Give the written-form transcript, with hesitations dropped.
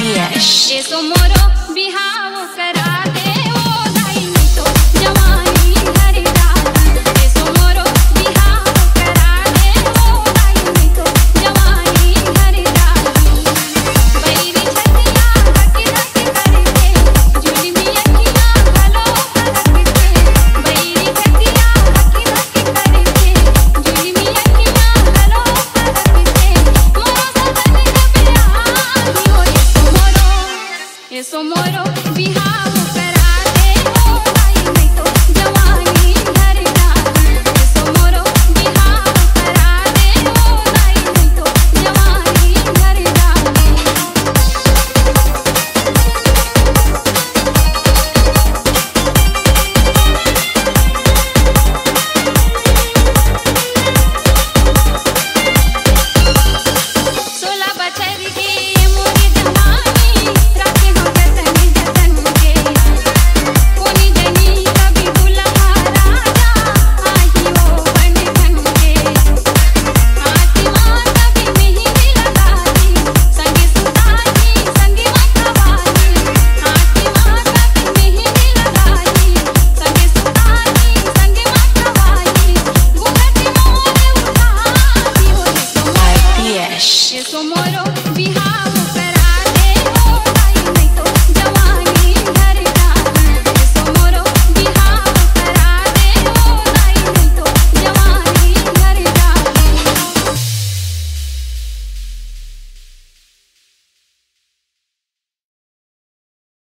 Yes. eso moro बिहाव करा दे ओ दाई में तो जवानी हर रात eso moro बिहाव करा दे ओ दाई में तो जवानी हर रात बैरी छतिया धक धक करके जुलमी अखियां भलो करके बैरी छतिया धक धक करके जुलमी अखियां भलो करके मोरो सदन जब आही हो eso moro बिहाव करा दे ओ दाई में तो जवानी हर रात eso moro बिहाव करा दे ओ दाई में तो जवानी हर रात सोलह बचर के